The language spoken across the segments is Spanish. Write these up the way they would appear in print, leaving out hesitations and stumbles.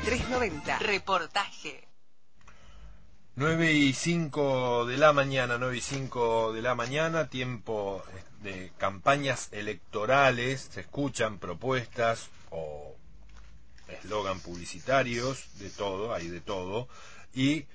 1390. Reportaje. 9:05 de la mañana, 9:05 de la mañana, tiempo de campañas electorales. Se escuchan propuestas o eslogan publicitarios, de todo, hay de todo, y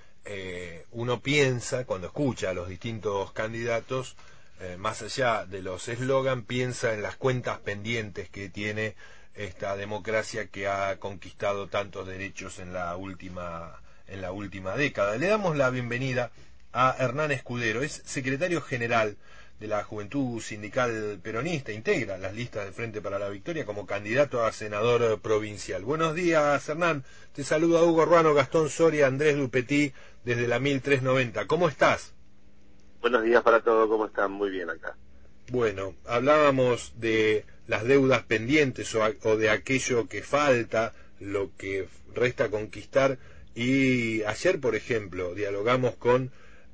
uno piensa, cuando escucha a los distintos candidatos, más allá de los eslogan, piensa en las cuentas pendientes que tiene esta democracia que ha conquistado tantos derechos en la última década. Le damos la bienvenida a Hernán Escudero, es secretario general de la Juventud Sindical Peronista, integra las listas del Frente para la Victoria como candidato a senador provincial. Buenos días, Hernán, te saluda Hugo Ruano, Gastón Soria, Andrés Dupetí, desde la 1390. ¿Cómo estás? Buenos días para todos, ¿cómo están? Muy bien acá. Bueno, hablábamos de las deudas pendientes o de aquello que falta, lo que resta conquistar, y ayer, por ejemplo, dialogamos con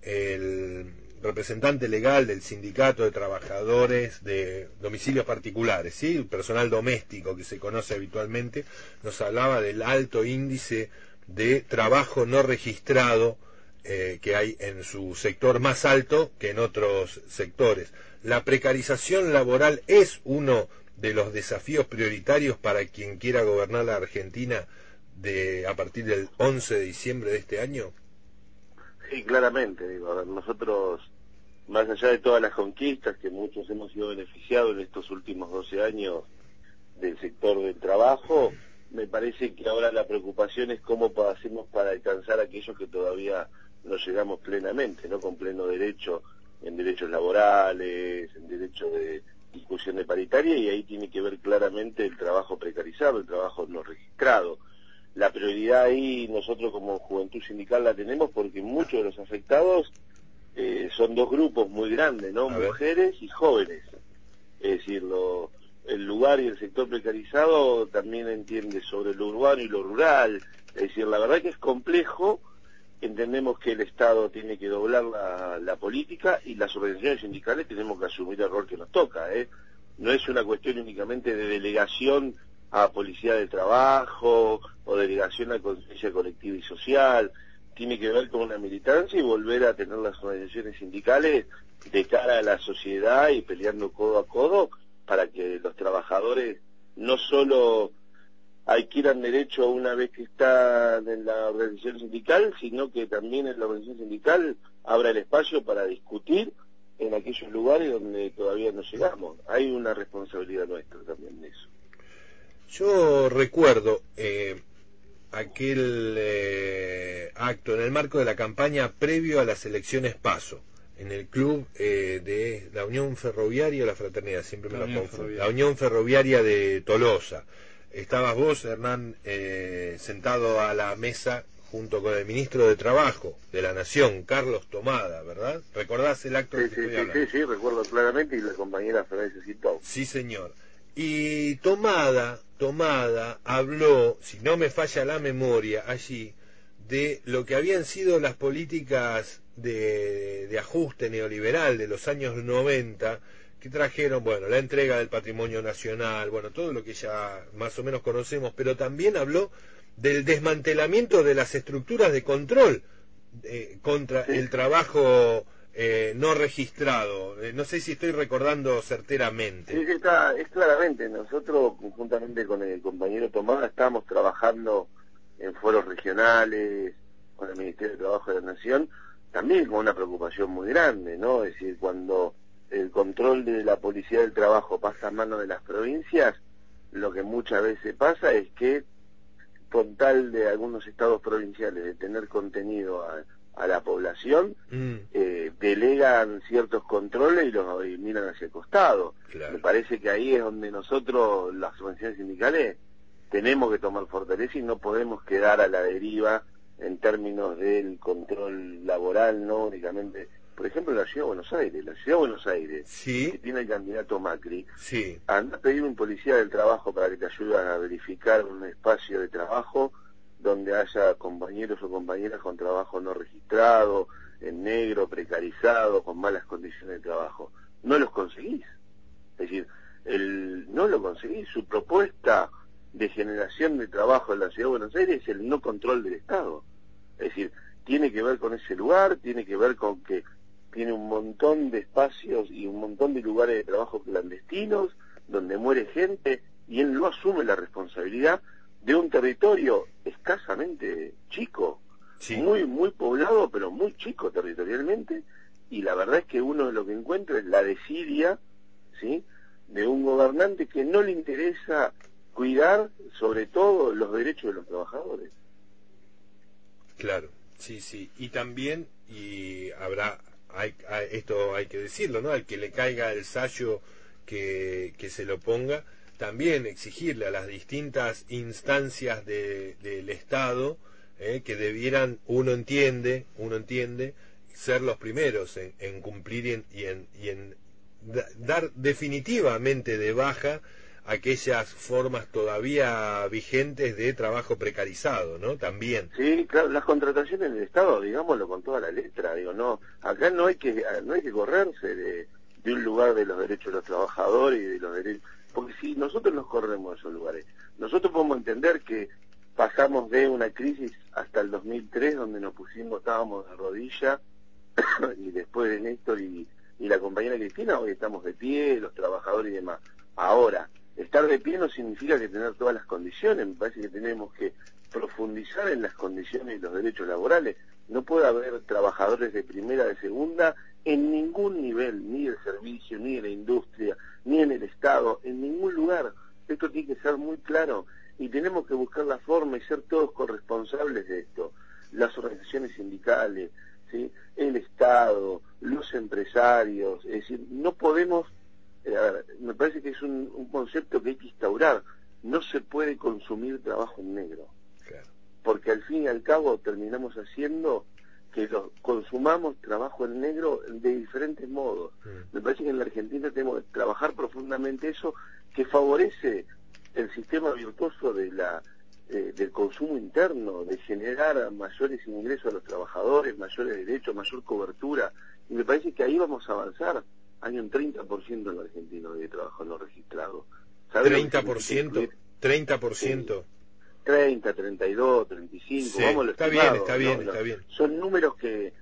el representante legal del Sindicato de Trabajadores de Domicilios Particulares, ¿sí? El personal doméstico que se conoce habitualmente, nos hablaba del alto índice de trabajo no registrado que hay en su sector, más alto que en otros sectores. La precarización laboral es uno de los desafíos prioritarios para quien quiera gobernar la Argentina a partir del 11 de diciembre de este año. Sí, claramente, digo, a ver, nosotros, más allá de todas las conquistas que muchos hemos sido beneficiados en estos últimos 12 años del sector del trabajo, me parece que ahora la preocupación es cómo hacemos para alcanzar a aquellos que todavía no llegamos plenamente, ¿no? Con pleno derecho en derechos laborales, en derecho de discusión de paritaria, y ahí tiene que ver claramente el trabajo precarizado, el trabajo no registrado. La prioridad ahí nosotros como Juventud Sindical la tenemos porque muchos de los afectados son dos grupos muy grandes, ¿no? Mujeres y jóvenes. Es decir, el lugar y el sector precarizado también entiende sobre lo urbano y lo rural. Es decir, la verdad que es complejo. Entendemos que el Estado tiene que doblar la política y las organizaciones sindicales tenemos que asumir el rol que nos toca, ¿eh? No es una cuestión únicamente de delegación a policía de trabajo o delegación a conciencia colectiva y social. Tiene que ver con una militancia y volver a tener las organizaciones sindicales de cara a la sociedad y peleando codo a codo para que los trabajadores no solo adquieran derecho una vez que están en la organización sindical, sino que también en la organización sindical abra el espacio para discutir en aquellos lugares donde todavía no llegamos. Hay una responsabilidad nuestra también de eso. Yo recuerdo aquel acto en el marco de la campaña previo a las elecciones PASO, en el club de la Unión Ferroviaria o la Fraternidad, siempre me lo confundo, la Unión Ferroviaria de Tolosa. Estabas vos, Hernán, sentado a la mesa junto con el ministro de Trabajo de la Nación, Carlos Tomada, ¿verdad? ¿Recordás el acto del que estoy hablando? Sí, recuerdo claramente, y la compañera Fernández citó. Sí, señor. Y Tomada habló, si no me falla la memoria, allí, de lo que habían sido las políticas de ajuste neoliberal de los años 90, que trajeron, bueno, la entrega del patrimonio nacional, bueno, todo lo que ya más o menos conocemos, pero también habló del desmantelamiento de las estructuras de control contra el trabajo no registrado. No sé si estoy recordando certeramente. Sí, es claramente. Nosotros, conjuntamente con el compañero Tomás, estamos trabajando en foros regionales, con el Ministerio de Trabajo de la Nación, también con una preocupación muy grande, ¿no? Es decir, cuando el control de la policía del trabajo pasa a manos de las provincias, lo que muchas veces pasa es que, con tal de algunos estados provinciales de tener contenido a la población, delegan ciertos controles y los miran hacia el costado. Claro. Me parece que ahí es donde nosotros, las organizaciones sindicales, tenemos que tomar fortaleza y no podemos quedar a la deriva en términos del control laboral, no únicamente. Por ejemplo, la Ciudad de Buenos Aires. La Ciudad de Buenos Aires, ¿sí?, que tiene el candidato Macri, sí, anda a pedir un policía del trabajo para que te ayude a verificar un espacio de trabajo donde haya compañeros o compañeras con trabajo no registrado, en negro, precarizado, con malas condiciones de trabajo. No los conseguís. Es decir, no lo conseguís. Su propuesta de generación de trabajo en la Ciudad de Buenos Aires es el no control del Estado. Es decir, tiene que ver con ese lugar, tiene que ver con que tiene un montón de espacios y un montón de lugares de trabajo clandestinos, donde muere gente, y él no asume la responsabilidad de un territorio escasamente chico, Sí. muy poblado, pero muy chico territorialmente, y la verdad es que uno lo que encuentra es la desidia, ¿sí?, de un gobernante que no le interesa cuidar, sobre todo, los derechos de los trabajadores. Claro, sí, sí. Y también, esto hay que decirlo, ¿no? Al que le caiga el sayo que se lo ponga, también exigirle a las distintas instancias del Estado que debieran, uno entiende, ser los primeros en cumplir y en dar definitivamente de baja aquellas formas todavía vigentes de trabajo precarizado, ¿no? También. Sí, claro, las contrataciones del Estado, digámoslo con toda la letra, digo, no, acá no hay que correrse de un lugar de los derechos de los trabajadores y de los derechos, porque si nosotros nos corremos de esos lugares, nosotros podemos entender que pasamos de una crisis hasta el 2003, donde estábamos de rodilla, y después de Néstor y la compañera Cristina, hoy estamos de pie, los trabajadores y demás. Ahora, estar de pie no significa que tener todas las condiciones, me parece que tenemos que profundizar en las condiciones y los derechos laborales. No puede haber trabajadores de primera, de segunda, en ningún nivel, ni del servicio, ni de la industria, ni en el Estado, en ningún lugar. Esto tiene que ser muy claro y tenemos que buscar la forma y ser todos corresponsables de esto. Las organizaciones sindicales, ¿sí?, el Estado, los empresarios, es decir, no podemos, me parece que es un concepto que hay que instaurar, no se puede consumir trabajo en negro. Claro. Porque al fin y al cabo terminamos haciendo que consumamos trabajo en negro de diferentes modos. Me parece que en la Argentina tenemos que trabajar profundamente eso, que favorece el sistema virtuoso del consumo interno, de generar mayores ingresos a los trabajadores, mayores derechos, mayor cobertura, y me parece que ahí vamos a avanzar. Hay un 30% en la Argentina de trabajo no registrado. ¿30%? 30%. 30, 32, 35, Sí, vamos a lo está bien, estimado, ¿no? está bien. Son números que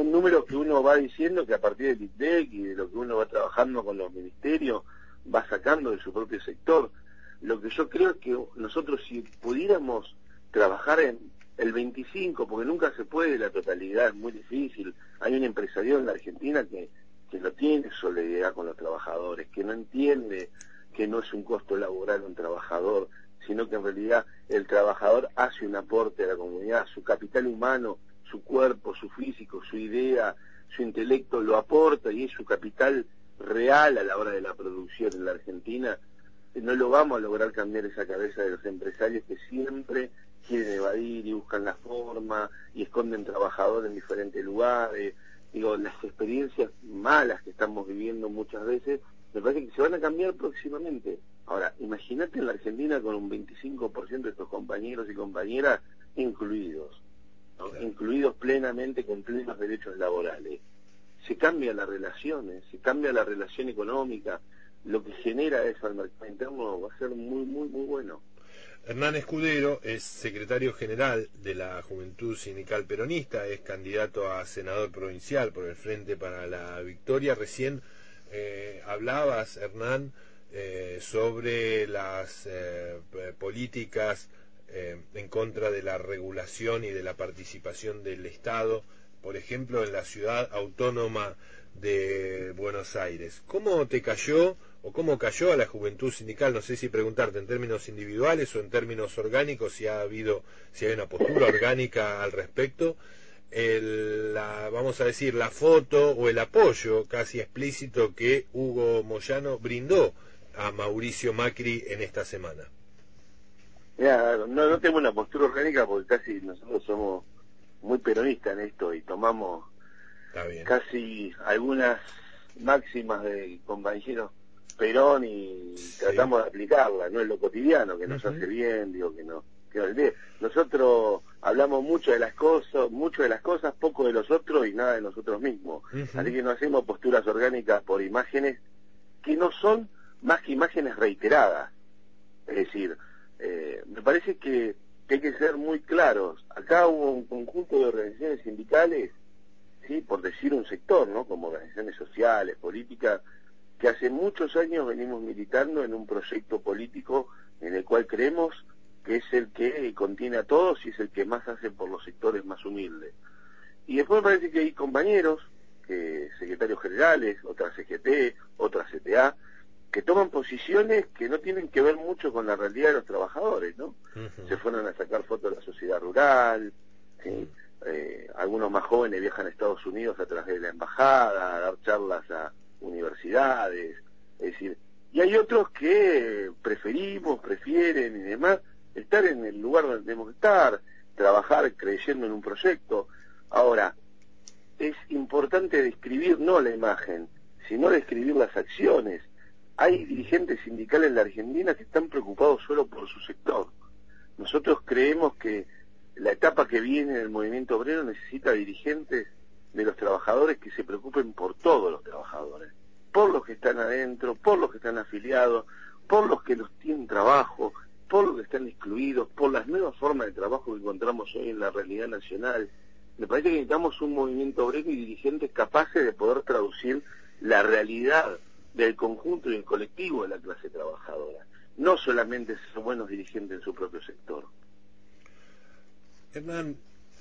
uno va diciendo que a partir del ITDEC y de lo que uno va trabajando con los ministerios, va sacando de su propio sector. Lo que yo creo es que nosotros, si pudiéramos trabajar en el 25, porque nunca se puede la totalidad, es muy difícil. Hay un empresario en la Argentina que no tiene solidaridad con los trabajadores, que no entiende que no es un costo laboral un trabajador, sino que en realidad el trabajador hace un aporte a la comunidad, su capital humano, su cuerpo, su físico, su idea, su intelecto lo aporta y es su capital real a la hora de la producción en la Argentina. No lo vamos a lograr cambiar esa cabeza de los empresarios que siempre quieren evadir y buscan la forma y esconden trabajadores en diferentes lugares. Digo, las experiencias malas que estamos viviendo muchas veces me parece que se van a cambiar próximamente. Ahora, imagínate en la Argentina con un 25% de estos compañeros y compañeras incluidos, ¿no? Claro. Incluidos plenamente con plenos derechos laborales. Se cambian las relaciones, se cambia la relación económica, lo que genera eso al mercado interno va a ser muy bueno. Hernán Escudero es secretario general de la Juventud Sindical Peronista, es candidato a senador provincial por el Frente para la Victoria. Recién hablabas, Hernán, sobre las políticas en contra de la regulación y de la participación del Estado, por ejemplo, en la ciudad autónoma de Buenos Aires. ¿Cómo te cayó o cómo cayó a la Juventud Sindical? No sé si preguntarte en términos individuales o en términos orgánicos, si hay una postura orgánica al respecto. Vamos a decir, la foto o el apoyo casi explícito que Hugo Moyano brindó a Mauricio Macri en esta semana. Mira, no tengo una postura orgánica porque casi nosotros somos muy peronistas en esto y tomamos casi algunas máximas de compañeros Perón y tratamos de aplicarlas, no es lo cotidiano que nos hace bien, digo que no. Nosotros hablamos mucho de las cosas, poco de los otros y nada de nosotros mismos. Así que no hacemos posturas orgánicas por imágenes que no son más que imágenes reiteradas. Es decir, Me parece que hay que ser muy claros. Acá hubo un conjunto de organizaciones sindicales, sí, por decir un sector, ¿no? Como organizaciones sociales, políticas, que hace muchos años venimos militando en un proyecto político en el cual creemos que es el que contiene a todos y es el que más hace por los sectores más humildes. Y después me parece que hay compañeros, secretarios generales, otras CGT, otras CTA, que toman posiciones que no tienen que ver mucho con la realidad de los trabajadores, ¿no? Se fueron a sacar fotos de la sociedad rural, ¿sí? Algunos más jóvenes viajan a Estados Unidos a través de la embajada, a dar charlas a universidades, es decir, y hay otros que prefieren y demás estar en el lugar donde tenemos que estar, trabajar creyendo en un proyecto. Ahora, es importante describir no la imagen, sino describir las acciones. Hay dirigentes sindicales en la Argentina que están preocupados solo por su sector. Nosotros creemos que la etapa que viene del movimiento obrero necesita dirigentes de los trabajadores que se preocupen por todos los trabajadores, por los que están adentro, por los que están afiliados, por los que los tienen trabajo, por los que están excluidos, por las nuevas formas de trabajo que encontramos hoy en la realidad nacional. Me parece que necesitamos un movimiento obrero y dirigentes capaces de poder traducir la realidad del conjunto y el colectivo de la clase trabajadora, no solamente ser buenos dirigentes en su propio sector. Hernán,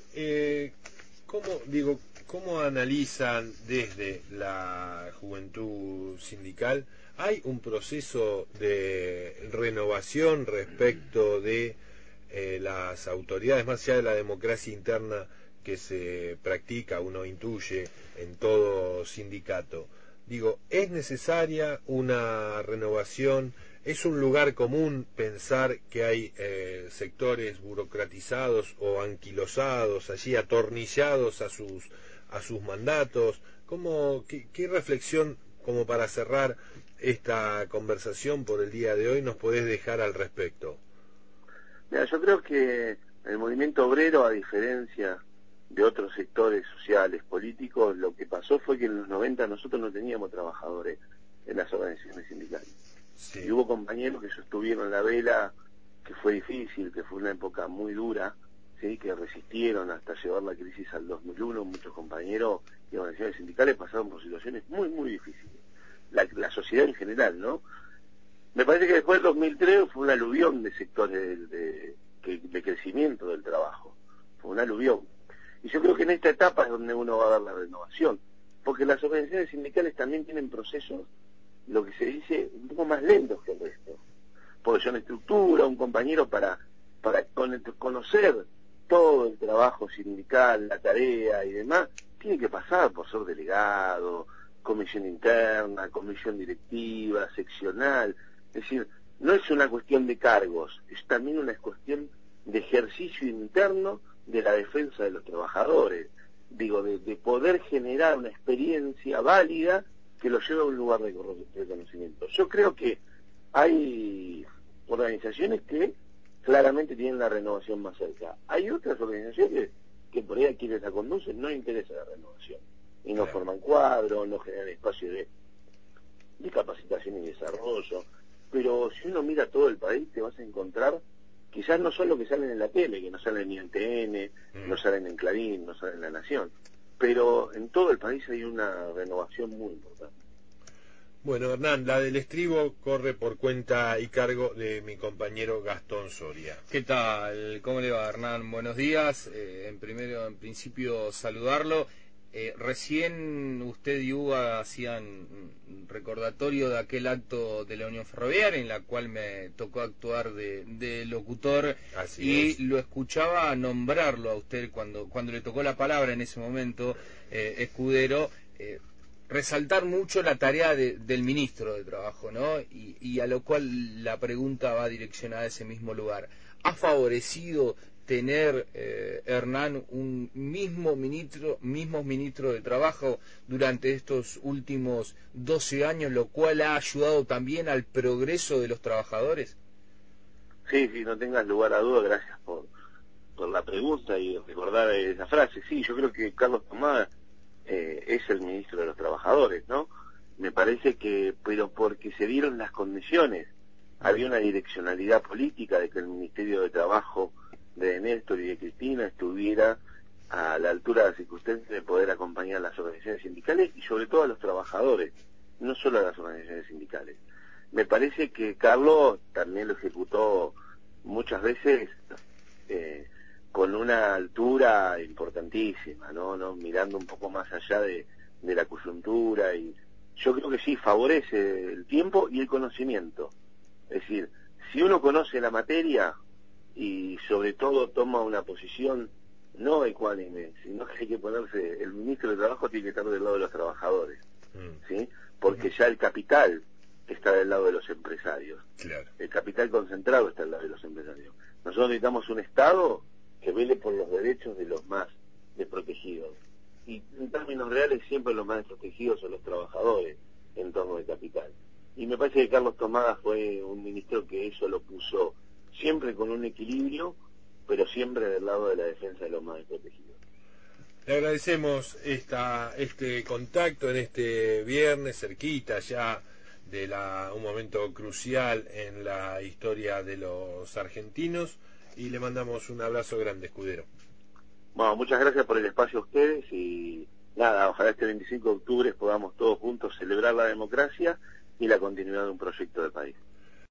¿cómo analizan desde la juventud sindical? ¿Hay un proceso de renovación respecto de las autoridades, más allá de la democracia interna que se practica, uno intuye en todo sindicato? Digo, ¿es necesaria una renovación? ¿Es un lugar común pensar que hay sectores burocratizados o anquilosados, allí atornillados a sus mandatos? ¿Qué reflexión, como para cerrar esta conversación por el día de hoy, nos podés dejar al respecto? Mira, yo creo que el movimiento obrero, a diferencia de otros sectores sociales, políticos, lo que pasó fue que en los 90 nosotros no teníamos trabajadores en las organizaciones sindicales. Sí. Y hubo compañeros que sostuvieron la vela, que fue difícil, que fue una época muy dura, ¿sí? Que resistieron hasta llevar la crisis al 2001. Muchos compañeros y organizaciones sindicales pasaron por situaciones muy, muy difíciles. La sociedad en general, ¿no? Me parece que después del 2003 fue un aluvión de sectores de crecimiento del trabajo. Fue un aluvión. Y yo creo que en esta etapa es donde uno va a dar la renovación, porque las organizaciones sindicales también tienen procesos, lo que se dice, un poco más lentos que el resto. Porque son estructura, un compañero para conocer todo el trabajo sindical, la tarea y demás, tiene que pasar por ser delegado, comisión interna, comisión directiva, seccional. Es decir, no es una cuestión de cargos, es también una cuestión de ejercicio interno de la defensa de los trabajadores, digo, de poder generar una experiencia válida que lo lleve a un lugar de reconocimiento. Yo creo que hay organizaciones que claramente tienen la renovación más cerca. Hay otras organizaciones que por ahí a quienes la conducen no interesa la renovación y no forman cuadros, no generan espacios de capacitación y desarrollo. Pero si uno mira todo el país, te vas a encontrar, quizás no son los que salen en la tele, que no salen ni en TN, no salen en Clarín, no salen en La Nación, pero en todo el país hay una renovación muy importante. Bueno, Hernán, la del estribo corre por cuenta y cargo de mi compañero Gastón Soria. ¿Qué tal? ¿Cómo le va, Hernán? Buenos días. En principio, saludarlo. Recién usted y Hugo hacían un recordatorio de aquel acto de la Unión Ferroviaria en la cual me tocó actuar de locutor. Así es. Lo escuchaba nombrarlo a usted cuando le tocó la palabra en ese momento, Escudero, resaltar mucho la tarea del ministro de Trabajo, ¿no? Y a lo cual la pregunta va direccionada a ese mismo lugar. ¿Ha favorecido tener, Hernán, un mismos ministros de Trabajo durante estos últimos 12 años, lo cual ha ayudado también al progreso de los trabajadores? Sí, no tengas lugar a duda, gracias por la pregunta y recordar esa frase. Sí, yo creo que Carlos Tomás es el ministro de los trabajadores, ¿no? Me parece que, pero porque se dieron las condiciones Había una direccionalidad política de que el Ministerio de Trabajo de Néstor y de Cristina estuviera a la altura de las circunstancias de poder acompañar a las organizaciones sindicales y sobre todo a los trabajadores, no solo a las organizaciones sindicales. Me parece que Carlos también lo ejecutó muchas veces con una altura importantísima, ¿no? Mirando un poco más allá de la coyuntura, y yo creo que sí, favorece el tiempo y el conocimiento. Es decir, si uno conoce la materia y sobre todo toma una posición no ecuánime, sino que hay que ponerse, el ministro de Trabajo tiene que estar del lado de los trabajadores, ¿sí? Porque ya el capital está del lado de los empresarios. Claro. El capital concentrado está del lado de los empresarios. Nosotros necesitamos un Estado que vele por los derechos de los más desprotegidos. Y en términos reales siempre los más desprotegidos son los trabajadores en torno al capital. Y me parece que Carlos Tomada fue un ministro que eso lo puso siempre con un equilibrio, pero siempre del lado de la defensa de los más desprotegidos. Le agradecemos este contacto en este viernes, cerquita ya de un momento crucial en la historia de los argentinos, y le mandamos un abrazo grande, escudero. Bueno, muchas gracias por el espacio a ustedes y nada, ojalá este 25 de octubre podamos todos juntos celebrar la democracia y la continuidad de un proyecto de país.